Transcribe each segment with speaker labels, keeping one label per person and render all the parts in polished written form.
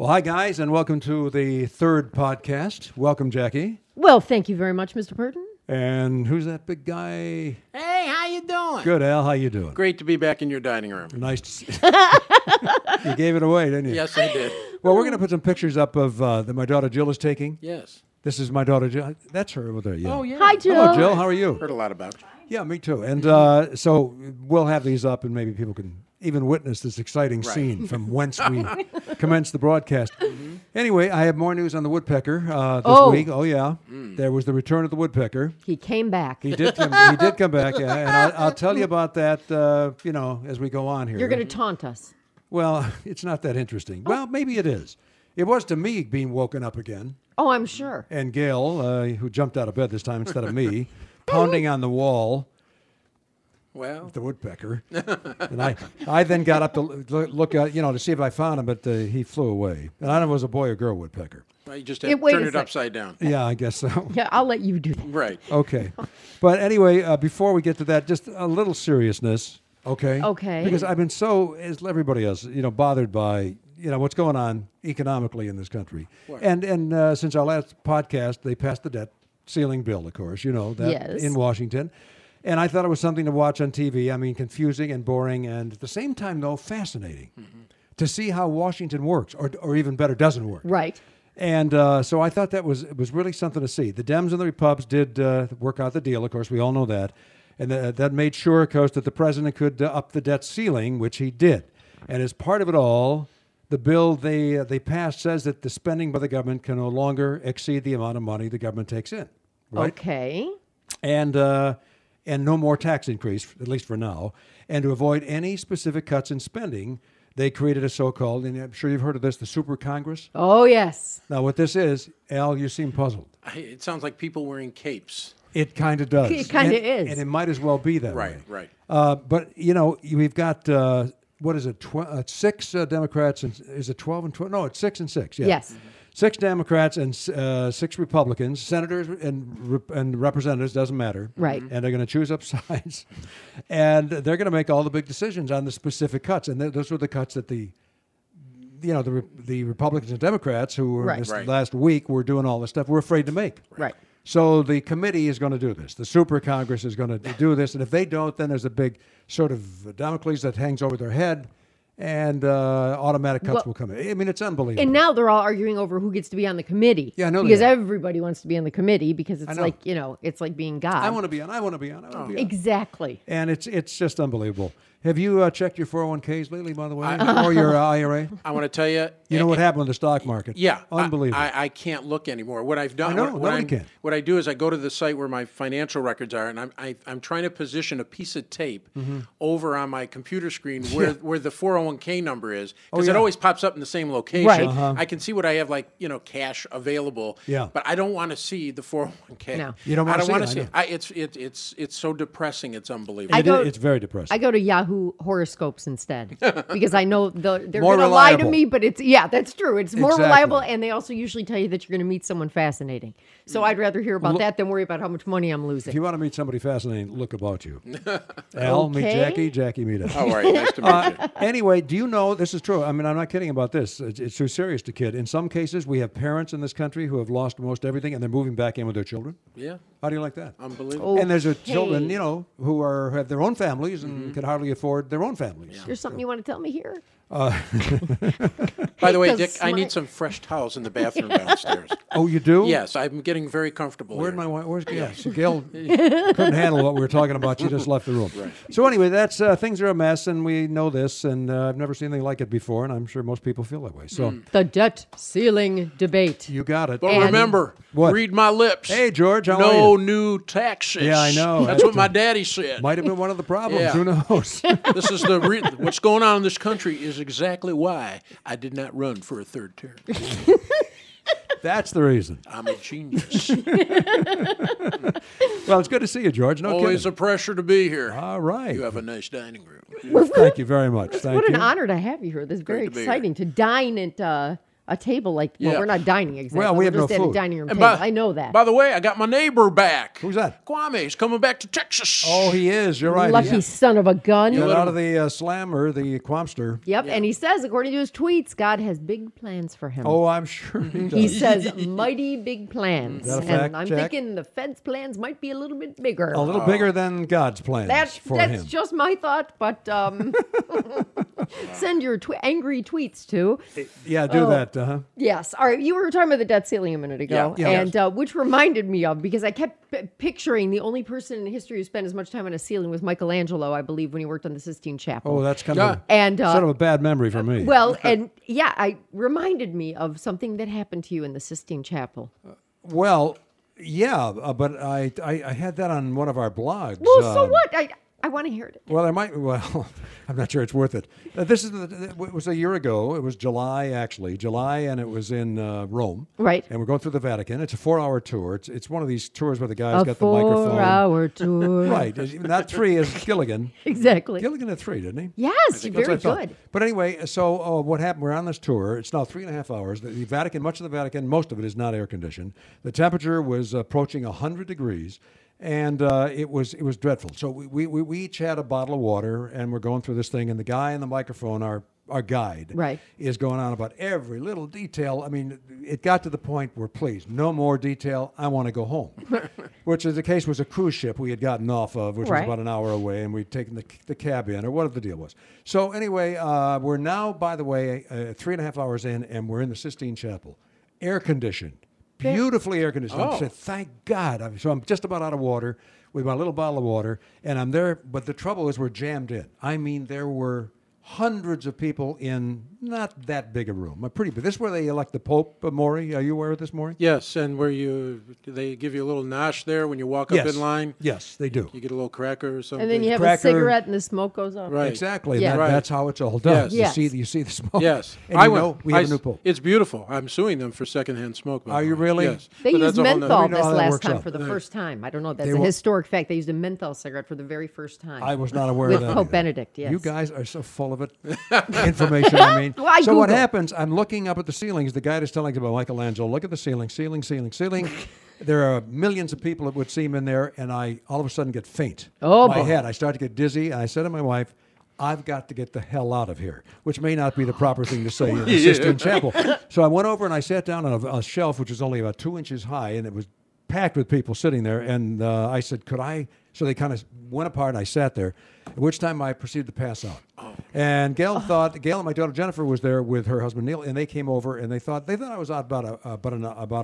Speaker 1: Well, hi, guys, and welcome to the third podcast. Welcome, Jackie.
Speaker 2: Well, thank you very much, Mr. Purton.
Speaker 1: And who's that big guy?
Speaker 3: Hey, how you doing?
Speaker 1: Good, Al. How you doing?
Speaker 3: Great to be back in your dining room.
Speaker 1: Nice to see you. gave it away, didn't you?
Speaker 3: Yes, I did.
Speaker 1: Well, we're going to put some pictures up of that my daughter Jill is taking.
Speaker 3: Yes.
Speaker 1: This is my daughter Jill. That's her over there, yeah.
Speaker 3: Oh, yeah.
Speaker 2: Hi, Jill.
Speaker 1: Hello, Jill. How are you?
Speaker 3: Heard a lot about you.
Speaker 1: Yeah, me too. And so we'll have these up, and maybe people can even witness this exciting scene from whence we commenced the broadcast. Mm-hmm. Anyway, I have more news on the woodpecker this week. Oh, yeah. There was the return of the woodpecker.
Speaker 2: He came back.
Speaker 1: He did come back, yeah. And I'll tell you about that, as we go on here.
Speaker 2: You're going to taunt us.
Speaker 1: Well, it's not that interesting. Well, maybe it is. It was to me being woken up again.
Speaker 2: Oh, I'm sure.
Speaker 1: And Gail, who jumped out of bed this time instead of me, pounding on the wall.
Speaker 3: Well,
Speaker 1: The woodpecker. And I then got up to look at, to see if I found him, but he flew away. And I don't know if it was a boy or girl woodpecker.
Speaker 3: well, you just have to turn it
Speaker 2: sec.
Speaker 3: upside down.
Speaker 1: Yeah, I guess so.
Speaker 2: Yeah, I'll let you do that.
Speaker 3: Right.
Speaker 1: Okay. But anyway, before we get to that, just a little seriousness, okay?
Speaker 2: Okay.
Speaker 1: Because I've been so, as everybody else, bothered by, what's going on economically in this country.
Speaker 3: What?
Speaker 1: And since our last podcast, they passed the debt ceiling bill, of course, that
Speaker 2: Yes.
Speaker 1: in Washington. And I thought it was something to watch on TV. I mean, confusing and boring, and at the same time, though, fascinating to see how Washington works, or even better, doesn't work.
Speaker 2: Right.
Speaker 1: And so I thought it was really something to see. The Dems and the Repubs did work out the deal, of course. We all know that. And that made sure, of course, that the president could up the debt ceiling, which he did. And as part of it all, the bill they passed says that the spending by the government can no longer exceed the amount of money the government takes in. Right?
Speaker 2: Okay.
Speaker 1: And no more tax increase, at least for now. And to avoid any specific cuts in spending, they created a so-called, and I'm sure you've heard of this, the Super Congress.
Speaker 2: Oh, yes.
Speaker 1: Now, what this is, Al, you seem puzzled.
Speaker 3: It sounds like people wearing capes.
Speaker 1: It kind of does.
Speaker 2: It kind of is.
Speaker 1: And it might as well be that way.
Speaker 3: Right.
Speaker 1: But, we've got, what is it, 6 Democrats, and is it 12 and 12? No, it's 6 and 6, yeah.
Speaker 2: Yes.
Speaker 1: 6 Democrats and 6 Republicans, senators and representatives, doesn't matter.
Speaker 2: Right.
Speaker 1: And they're going to choose up sides. And they're going to make all the big decisions on the specific cuts. And those were the cuts that the Republicans and Democrats, who were this last week, were doing all this stuff, were afraid to make.
Speaker 2: Right.
Speaker 1: So the committee is going to do this. The Super Congress is going to do this. And if they don't, then there's a big sort of Damocles that hangs over their head. And automatic cuts will come in. I mean, it's unbelievable.
Speaker 2: And now they're all arguing over who gets to be on the committee.
Speaker 1: Yeah, I know.
Speaker 2: Because everybody wants to be on the committee because it's like, it's like being God.
Speaker 1: I want to be on. I want to be on.
Speaker 2: Exactly.
Speaker 1: And it's just unbelievable. Have you checked your 401ks lately, by the way, or your IRA?
Speaker 3: I want to tell you.
Speaker 1: You know what happened in the stock market?
Speaker 3: Yeah.
Speaker 1: Unbelievable.
Speaker 3: I can't look anymore. What I've done,
Speaker 1: I know, nobody can.
Speaker 3: What I do is I go to the site where my financial records are, and I'm trying to position a piece of tape over on my computer screen where the 401k number is, because it always pops up in the same location.
Speaker 2: Right.
Speaker 3: I can see what I have, cash available.
Speaker 1: Yeah.
Speaker 3: But I don't want to see the 401k.
Speaker 2: No.
Speaker 1: You don't want to see it,
Speaker 3: want to see
Speaker 1: I
Speaker 3: it. It's so depressing. It's unbelievable.
Speaker 1: It's very depressing.
Speaker 2: I go to Yahoo horoscopes instead because I know they're
Speaker 1: More
Speaker 2: going to lie to
Speaker 1: reliable.
Speaker 2: me, but that's true. It's more
Speaker 1: Exactly.
Speaker 2: reliable, and they also usually tell you that you're going to meet someone fascinating. So I'd rather hear about that than worry about how much money I'm losing.
Speaker 1: If you want to meet somebody fascinating, look about you. Al, meet
Speaker 2: Okay.
Speaker 1: Jackie, meet us.
Speaker 3: How are you? Nice to meet you.
Speaker 1: Anyway, do you know, this is true, I mean, I'm not kidding about this. It's too serious to kid. In some cases, we have parents in this country who have lost most everything, and they're moving back in with their children.
Speaker 3: Yeah.
Speaker 1: How do you like that?
Speaker 3: Unbelievable.
Speaker 1: And there's
Speaker 2: Okay.
Speaker 1: children, who have their own families and can hardly afford their own families.
Speaker 2: There's something you want to tell me here?
Speaker 3: By the way,
Speaker 2: Because
Speaker 3: Dick, I need
Speaker 2: smart.
Speaker 3: some fresh towels in the bathroom downstairs.
Speaker 1: Oh, you do?
Speaker 3: Yes, I'm getting very comfortable.
Speaker 1: Where'd
Speaker 3: here.
Speaker 1: my wife? Where's Gail? So Gail couldn't handle what we were talking about. She just left the room.
Speaker 3: Right.
Speaker 1: So anyway, that's things are a mess, and we know this, and I've never seen anything like it before, and I'm sure most people feel that way. So
Speaker 2: The debt ceiling debate.
Speaker 1: you got it.
Speaker 3: But
Speaker 2: And-
Speaker 3: remember,
Speaker 1: What?
Speaker 3: read my lips.
Speaker 1: Hey, George, how are
Speaker 3: no
Speaker 1: you?
Speaker 3: new taxes.
Speaker 1: Yeah, I know.
Speaker 3: That's what my daddy said.
Speaker 1: Might have been one of the problems.
Speaker 3: Yeah.
Speaker 1: Who knows?
Speaker 3: This is what's going on in this country is exactly why I did not run for a third term.
Speaker 1: That's the reason.
Speaker 3: I'm a genius.
Speaker 1: Well, it's good to see you, George. No
Speaker 3: Always
Speaker 1: kidding.
Speaker 3: a pressure to be here.
Speaker 1: All right.
Speaker 3: You have a nice dining room.
Speaker 1: Thank you very much. Thank
Speaker 2: What
Speaker 1: you.
Speaker 2: an honor to have you here. This is very
Speaker 3: Great to be
Speaker 2: exciting to dine at a table like, well,
Speaker 3: Yeah.
Speaker 2: we're not dining exactly.
Speaker 1: Well, we
Speaker 2: we're
Speaker 1: have no
Speaker 2: just at a
Speaker 1: food.
Speaker 2: dining room
Speaker 3: And
Speaker 2: table. I know that.
Speaker 3: By the way, I got my neighbor back.
Speaker 1: Who's that?
Speaker 3: Kwame's coming back to Texas.
Speaker 1: Oh, he is. You're right.
Speaker 2: Lucky
Speaker 1: He
Speaker 2: son of a gun.
Speaker 1: got out of the slammer, the Quamster.
Speaker 2: Yep, and he says, according to his tweets, God has big plans for him.
Speaker 1: Oh, I'm sure he does.
Speaker 2: He says mighty big plans.
Speaker 1: Is that a fact,
Speaker 2: And I'm
Speaker 1: Jack?
Speaker 2: thinking the Fed's plans might be a little bit bigger.
Speaker 1: A little bigger than God's plans
Speaker 2: That's
Speaker 1: for him.
Speaker 2: just my thought, but send your angry tweets to.
Speaker 1: Yeah, do that.
Speaker 2: Yes. All right. You were talking about the debt ceiling a minute ago,
Speaker 1: Yeah.
Speaker 2: and which reminded me of, because I kept picturing the only person in history who spent as much time on a ceiling was Michelangelo, I believe, when he worked on the Sistine Chapel.
Speaker 1: Oh, that's kind of
Speaker 2: and
Speaker 1: sort of a bad memory for me.
Speaker 2: well, and yeah, I reminded me of something that happened to you in the Sistine Chapel.
Speaker 1: Well, yeah, but I had that on one of our blogs.
Speaker 2: Well, so what? I want to hear it.
Speaker 1: Well, I might. Well, I'm not sure it's worth it. This is it was a year ago. It was July, actually, and it was in Rome.
Speaker 2: Right.
Speaker 1: And we're going through the Vatican. It's a 4-hour tour. It's one of these tours where the guy's got the
Speaker 2: A
Speaker 1: microphone.
Speaker 2: 4-hour tour.
Speaker 1: Right. Not 3 is Gilligan.
Speaker 2: Exactly.
Speaker 1: Gilligan had 3, didn't he?
Speaker 2: Yes,
Speaker 1: That's what
Speaker 2: very
Speaker 1: I thought.
Speaker 2: good.
Speaker 1: But anyway, so what happened? We're on this tour. It's now 3.5 hours. The Vatican, much of the Vatican, most of it is not air conditioned. The temperature was approaching 100 degrees. And it was dreadful. So we each had a bottle of water, and we're going through this thing. And the guy in the microphone, our guide,
Speaker 2: Right.
Speaker 1: is going on about every little detail. I mean, it got to the point where, please, no more detail. I want to go home. Which is the case was a cruise ship we had gotten off of, which was
Speaker 2: Right.
Speaker 1: about an hour away, and we'd taken the cab in, or whatever the deal was. So anyway, we're now, by the way, 3.5 hours in, and we're in the Sistine Chapel, air conditioned. Beautifully air conditioned. I said, thank God. So I'm just about out of water with my little bottle of water, and I'm there. But the trouble is we're jammed in. I mean, there were hundreds of people in not that big a room. Pretty big. This is where they elect the Pope, Maury. Are you aware of this, Maury?
Speaker 3: Yes, and where they give you a little nosh there when you walk
Speaker 1: Yes.
Speaker 3: up in line.
Speaker 1: Yes, they do.
Speaker 3: You get a little cracker or something.
Speaker 2: And then you have
Speaker 1: Cracker.
Speaker 2: a cigarette and the smoke goes up.
Speaker 3: Right.
Speaker 1: Exactly.
Speaker 2: Yeah.
Speaker 1: That,
Speaker 3: Right.
Speaker 1: That's how it's all done.
Speaker 3: Yes.
Speaker 1: You see the smoke.
Speaker 3: Yes,
Speaker 1: And we have a new Pope.
Speaker 3: It's beautiful. I'm suing them for secondhand smoke. by
Speaker 1: Are
Speaker 3: the
Speaker 1: you
Speaker 3: way.
Speaker 1: really?
Speaker 3: Yes.
Speaker 2: They
Speaker 3: But
Speaker 2: used
Speaker 3: that's a whole nother-
Speaker 2: menthol
Speaker 1: We know
Speaker 2: this
Speaker 1: how that
Speaker 2: last
Speaker 1: works
Speaker 2: time
Speaker 1: out.
Speaker 2: for the first time. I don't know. That's
Speaker 1: They
Speaker 2: a
Speaker 1: were-
Speaker 2: historic fact. They used a menthol cigarette for the very first time.
Speaker 1: I was not aware
Speaker 2: With
Speaker 1: of that.
Speaker 2: Pope
Speaker 1: either.
Speaker 2: Benedict, yes.
Speaker 1: You guys are so full of it. Information, I mean.
Speaker 2: Well, I
Speaker 1: So what
Speaker 2: Google.
Speaker 1: happens, I'm looking up at the ceilings. The guide is telling us about Michelangelo. Look at the ceiling. There are millions of people, it would seem, in there, and I all of a sudden get faint.
Speaker 2: Oh,
Speaker 1: my
Speaker 2: boy.
Speaker 1: head. I start to get dizzy, and I said to my wife, I've got to get the hell out of here, which may not be the proper thing to say in the Sistine Chapel. So I went over and I sat down on a shelf, which was only about 2 inches high, and it was packed with people sitting there. And I said, could I? So they kind of went apart, and I sat there, at which time I proceeded to pass out. And Gail and my daughter Jennifer was there with her husband Neil, and they came over, and they thought I was out about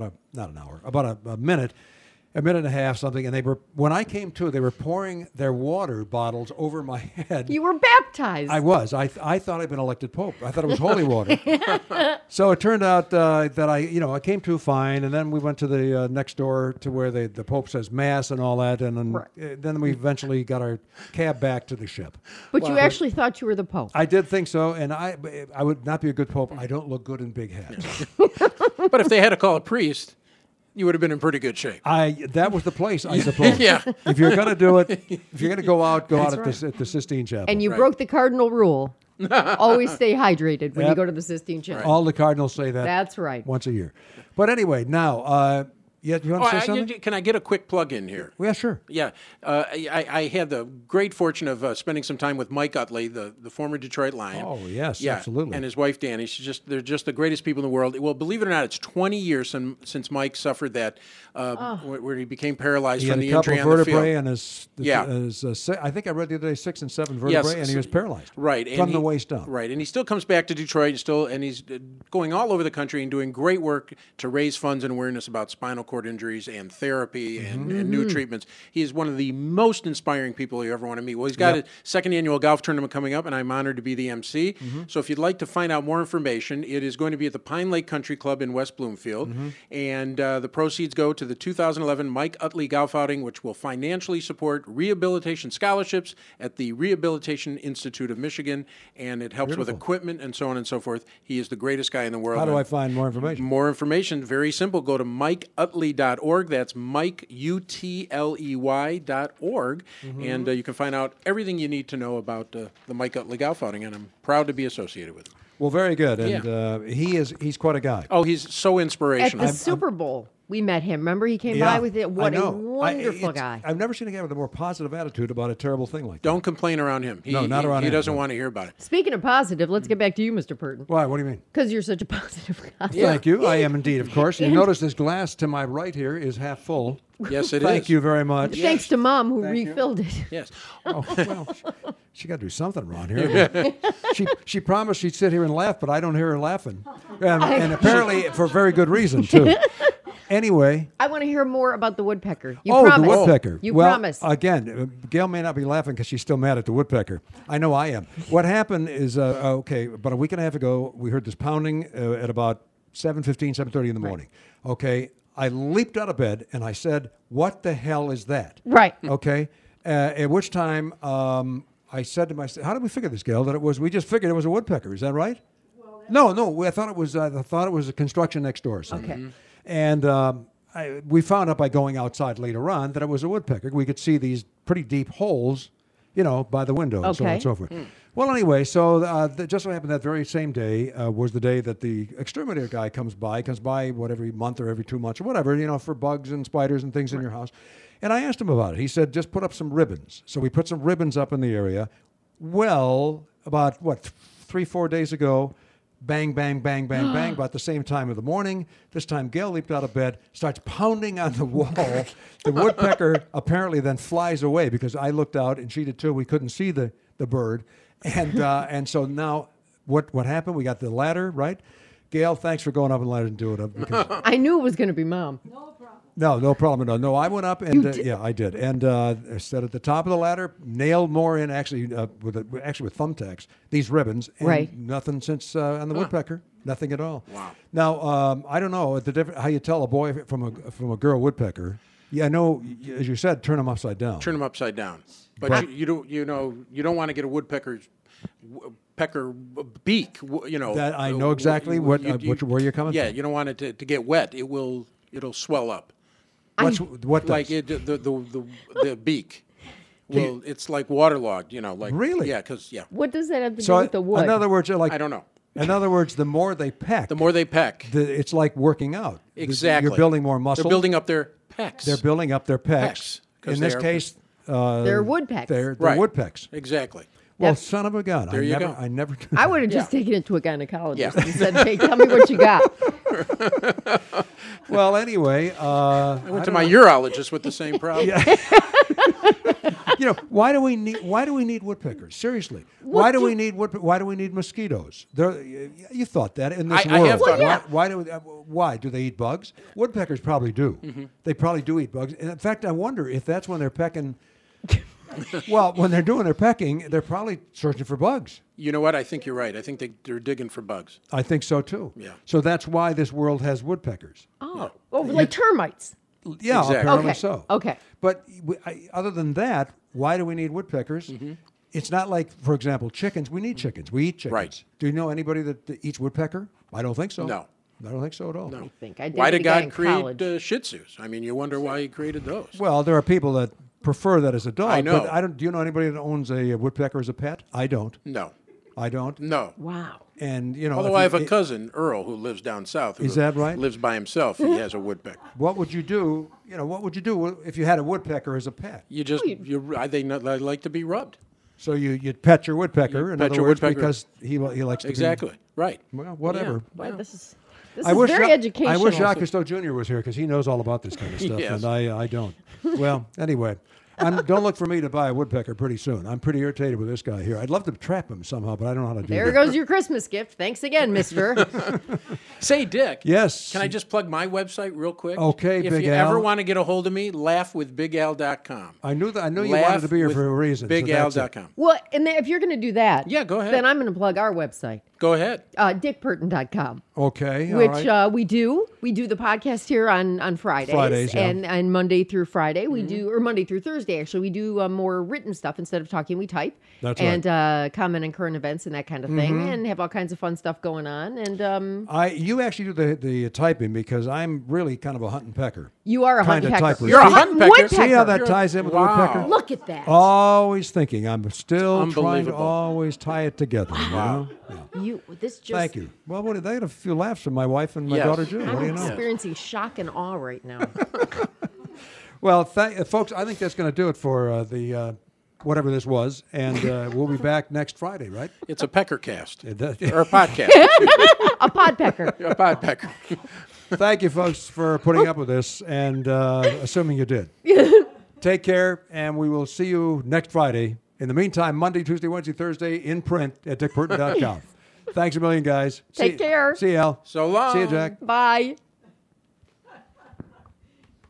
Speaker 1: a minute. A minute and a half, something, and when I came to, they were pouring their water bottles over my head.
Speaker 2: You were baptized.
Speaker 1: I was. I thought I'd been elected pope. I thought it was holy water. So it turned out that I came to fine, and then we went to the next door to where the pope says mass and all that, and then we eventually got our cab back to the ship.
Speaker 2: But you actually thought you were the Pope.
Speaker 1: I did think so, and I would not be a good pope. I don't look good in big hats.
Speaker 3: But if they had to call a priest, you would have been in pretty good shape.
Speaker 1: That was the place, I suppose.
Speaker 3: Yeah.
Speaker 1: If you're going to do it, if you're going to go out at the Sistine Chapel.
Speaker 2: And you broke the cardinal rule. Always stay hydrated when you
Speaker 1: Yep.
Speaker 2: go to the Sistine Chapel.
Speaker 1: All the cardinals say that.
Speaker 2: That's right.
Speaker 1: Once a year. But anyway, now, you want to say something?
Speaker 3: Can I get a quick plug in here?
Speaker 1: Yeah, sure.
Speaker 3: Yeah, I had the great fortune of spending some time with Mike Utley, the former Detroit Lion.
Speaker 1: Oh, yes,
Speaker 3: yeah,
Speaker 1: absolutely.
Speaker 3: and his wife Danny. They're just the greatest people in the world. Well, believe it or not, it's 20 years since Mike suffered that, where he became paralyzed
Speaker 1: He
Speaker 3: from
Speaker 1: had
Speaker 3: the
Speaker 1: a couple
Speaker 3: injury
Speaker 1: of
Speaker 3: on the field.
Speaker 1: vertebrae and his I think I read the other day 6 and 7 vertebrae, and he was paralyzed.
Speaker 3: Right,
Speaker 1: from the waist down.
Speaker 3: Right, and he still comes back to Detroit, and he's going all over the country and doing great work to raise funds and awareness about spinal cord injuries and therapy and new treatments. He is one of the most inspiring people you ever want to meet. Well, he's got a second annual golf tournament coming up, and I'm honored to be the MC. So if you'd like to find out more information, it is going to be at the Pine Lake Country Club in West Bloomfield, and the proceeds go to the 2011 Mike Utley Golf Outing, which will financially support rehabilitation scholarships at the Rehabilitation Institute of Michigan, and it helps with equipment and so on and so forth. He is the greatest guy in the world.
Speaker 1: How do I find more information?
Speaker 3: More information, very simple. Go to MikeUtley.org. That's MikeUtley.org. And you can find out everything you need to know about the Mike Utley Golf Outing, and I'm proud to be associated with him.
Speaker 1: Well, very good, and he's quite a guy.
Speaker 3: Oh, he's so
Speaker 2: At
Speaker 3: inspirational.
Speaker 2: the Super Bowl, we met him. Remember, he came
Speaker 1: Yeah,
Speaker 2: by with it. What
Speaker 1: I
Speaker 2: a
Speaker 1: know.
Speaker 2: wonderful guy.
Speaker 1: I've never seen a guy with a more positive attitude about a terrible thing like that.
Speaker 3: Don't complain around him.
Speaker 1: No, not around
Speaker 3: He
Speaker 1: him,
Speaker 3: doesn't
Speaker 1: no.
Speaker 3: want to hear about it.
Speaker 2: Speaking of positive, let's get back to you, Mr. Purton,
Speaker 1: Why? What do you mean?
Speaker 2: because you're such a positive guy.
Speaker 1: Thank you. I am indeed, of course. You notice this glass to my right here is half full.
Speaker 3: Yes, it is.
Speaker 1: Thank you very much.
Speaker 2: Thanks to Mom who refilled it.
Speaker 3: Yes.
Speaker 1: Oh, well, she got to do something around here. She promised she'd sit here and laugh, but I don't hear her laughing. And apparently for very good reason, too. Anyway.
Speaker 2: I want to hear more about the woodpecker. You
Speaker 1: Oh,
Speaker 2: promised.
Speaker 1: the woodpecker.
Speaker 2: You
Speaker 1: well,
Speaker 2: promised.
Speaker 1: Again, Gail may not be laughing because she's still mad at the woodpecker. I know I am. What happened is, about a week and a half ago, we heard this pounding at about 7:15, 7:30 in the morning. Okay, I leaped out of bed and I said, "What the hell is that?"
Speaker 2: Right.
Speaker 1: Okay, at which time I said to myself, "How did we figure this, Gail? We just figured it was a woodpecker. Is that right?" No. I thought it was a construction next door. Or something.
Speaker 2: Okay.
Speaker 1: And we found out by going outside later on that it was a woodpecker. We could see these pretty deep holes, by the window and so on
Speaker 2: Okay.
Speaker 1: and so forth. Well, anyway, so just so happened that very same day was the day that the exterminator guy comes by every month or every 2 months or whatever, for bugs and spiders and things in your house. And I asked him about it. He said, just put up some ribbons. So we put some ribbons up in the area. Well, about 3-4 days ago, bang, bang, bang, bang, bang, about the same time of the morning. This time, Gail leaped out of bed, starts pounding on the wall. The woodpecker apparently then flies away because I looked out and she did too. We couldn't see the bird. And so now what happened? We got the ladder, right? Gail, thanks for going up and letting do it. Because
Speaker 2: I knew it was going to be Mom.
Speaker 1: no problem at all. No, I went up and I did, and I sat at the top of the ladder, nailed more in with thumbtacks these ribbons, and
Speaker 2: Right.
Speaker 1: nothing since on the woodpecker, nothing at all.
Speaker 3: Wow.
Speaker 1: Now I don't know how you tell a boy from a girl woodpecker. Yeah, I know, as you said, turn them upside down.
Speaker 3: Turn them upside down. But you don't want to get a woodpecker's pecker beak.
Speaker 1: That I know exactly where you're coming
Speaker 3: Yeah,
Speaker 1: from.
Speaker 3: you don't want it to get wet. It'll swell up.
Speaker 1: What does?
Speaker 3: Like the beak. Well, it's like waterlogged.
Speaker 1: Really?
Speaker 3: Yeah, because
Speaker 2: What does that have to do
Speaker 1: So
Speaker 2: with the wood?
Speaker 1: in other words, you're like
Speaker 3: I don't know.
Speaker 1: In other words, the more they peck,
Speaker 3: The more they peck,
Speaker 1: it's like working out.
Speaker 3: exactly.
Speaker 1: You're building more muscle.
Speaker 3: They're building up their pecs.
Speaker 1: They're building up their pecs.
Speaker 3: Pecs, 'cause
Speaker 1: In this
Speaker 3: they are-
Speaker 1: case,
Speaker 2: They're woodpecks.
Speaker 1: They're
Speaker 3: Right.
Speaker 1: woodpecks.
Speaker 3: Exactly.
Speaker 1: Well,
Speaker 2: That's-
Speaker 1: son of a gun.
Speaker 3: There you go.
Speaker 1: I never.
Speaker 2: I would have just taken it to a gynecologist
Speaker 3: Yeah.
Speaker 2: and said, "Hey, tell me what you got."
Speaker 1: Well, anyway,
Speaker 3: I went to my urologist with the same problem.
Speaker 1: why do we need woodpeckers? Seriously, why do we need mosquitoes? You thought that in this
Speaker 3: I
Speaker 1: world.
Speaker 3: have thought
Speaker 2: yeah.
Speaker 1: Why do they eat bugs? Woodpeckers probably do.
Speaker 3: Mm-hmm.
Speaker 1: They probably do eat bugs. And in fact, I wonder if that's when they're pecking. Well, when they're doing their pecking, they're probably searching for bugs.
Speaker 3: You know what? I think you're right. I think they're digging for bugs.
Speaker 1: I think so too.
Speaker 3: Yeah.
Speaker 1: So that's why this world has woodpeckers.
Speaker 2: Oh, like termites.
Speaker 1: Yeah,
Speaker 3: Exactly.
Speaker 1: apparently
Speaker 2: Okay.
Speaker 1: so.
Speaker 2: Okay.
Speaker 1: But other than that, why do we need woodpeckers?
Speaker 3: Mm-hmm.
Speaker 1: It's not like, for example, chickens. We need chickens. We eat chickens.
Speaker 3: Right.
Speaker 1: Do you know anybody that eats woodpecker? I don't think so.
Speaker 3: No.
Speaker 1: I don't think so at all.
Speaker 3: No.
Speaker 2: I think I did.
Speaker 3: Why
Speaker 2: with
Speaker 3: did
Speaker 2: a guy
Speaker 3: God
Speaker 2: in
Speaker 3: create
Speaker 2: college.
Speaker 3: Shih Tzus? I mean, you wonder why He created those.
Speaker 1: Well, there are people that prefer that as a dog.
Speaker 3: I know.
Speaker 1: But do you know anybody that owns a woodpecker as a pet? I don't.
Speaker 3: No,
Speaker 1: I don't.
Speaker 3: no.
Speaker 2: Wow.
Speaker 1: And
Speaker 3: Although I have a cousin, Earl, who lives down south. Who
Speaker 1: Is that right?
Speaker 3: Lives by himself. He has a woodpecker.
Speaker 1: what would you do? What would you do if you had a woodpecker as a pet?
Speaker 3: You just they like to be rubbed.
Speaker 1: So you'd pet your woodpecker. In
Speaker 3: pet
Speaker 1: other
Speaker 3: your
Speaker 1: words,
Speaker 3: woodpecker.
Speaker 1: because he likes to
Speaker 3: Exactly. Right.
Speaker 1: Be, well, whatever.
Speaker 2: Boy, this is
Speaker 1: I wish
Speaker 2: very educational.
Speaker 1: I wish Jacques Cousteau Jr. was here because he knows all about this kind of stuff,
Speaker 3: Yes.
Speaker 1: and I don't. Well, anyway, don't look for me to buy a woodpecker pretty soon. I'm pretty irritated with this guy here. I'd love to trap him somehow, but I don't know how to do
Speaker 2: There
Speaker 1: that.
Speaker 2: goes your Christmas gift. Thanks again, Mister.
Speaker 3: Say, Dick.
Speaker 1: Yes.
Speaker 3: Can I just plug my website real quick?
Speaker 1: Okay,
Speaker 3: If
Speaker 1: Big
Speaker 3: you
Speaker 1: Al.
Speaker 3: ever want to get a hold of me, laughwithbigal.com.
Speaker 1: I knew you wanted to be here for a reason. so that's it.
Speaker 3: BigAl.com.
Speaker 2: Well, and then if you're going to do that,
Speaker 3: Yeah, go ahead.
Speaker 2: Then I'm going to plug our website,
Speaker 3: Go ahead.
Speaker 2: dickpurton.com.
Speaker 1: Okay, all
Speaker 2: Which
Speaker 1: right.
Speaker 2: we do the podcast here on Fridays,
Speaker 1: Fridays, yeah.
Speaker 2: and Monday through Friday we do, or Monday through Thursday actually we do more written stuff instead of talking. We type
Speaker 1: That's
Speaker 2: and comment on current events and that kind of thing, and have all kinds of fun stuff going on. And
Speaker 1: You actually do the typing because I'm really kind of a hunt and pecker.
Speaker 2: you are a hunt
Speaker 1: Kinda
Speaker 2: and pecker.
Speaker 1: typer.
Speaker 3: You're a
Speaker 2: Hunt
Speaker 3: hunt
Speaker 2: and
Speaker 3: pecker.
Speaker 2: woodpecker.
Speaker 1: See how that ties in with the
Speaker 3: Wow.
Speaker 1: woodpecker?
Speaker 2: Look at that.
Speaker 1: Always thinking. I'm still trying to
Speaker 3: Unbelievable.
Speaker 1: always tie it together. You know? Yeah.
Speaker 2: This just.
Speaker 1: Thank you. Well, what, they got a few laughs from my wife and my
Speaker 3: Yes.
Speaker 1: daughter, Jill. What do
Speaker 2: I'm
Speaker 1: you know?
Speaker 2: experiencing shock and awe right now.
Speaker 1: Well, folks, I think that's going to do it for the whatever this was. And we'll be back next Friday, right?
Speaker 3: It's a pecker cast.
Speaker 1: It does-
Speaker 3: Or a podcast.
Speaker 2: A podpecker.
Speaker 3: A pod pecker.
Speaker 1: Thank you, folks, for putting up with this, and assuming you did. Take care, and we will see you next Friday. In the meantime, Monday, Tuesday, Wednesday, Thursday, in print at dickburton.com. Thanks a million, guys.
Speaker 2: Take care.
Speaker 1: See you, Al.
Speaker 3: So long.
Speaker 1: See you, Jack.
Speaker 2: Bye.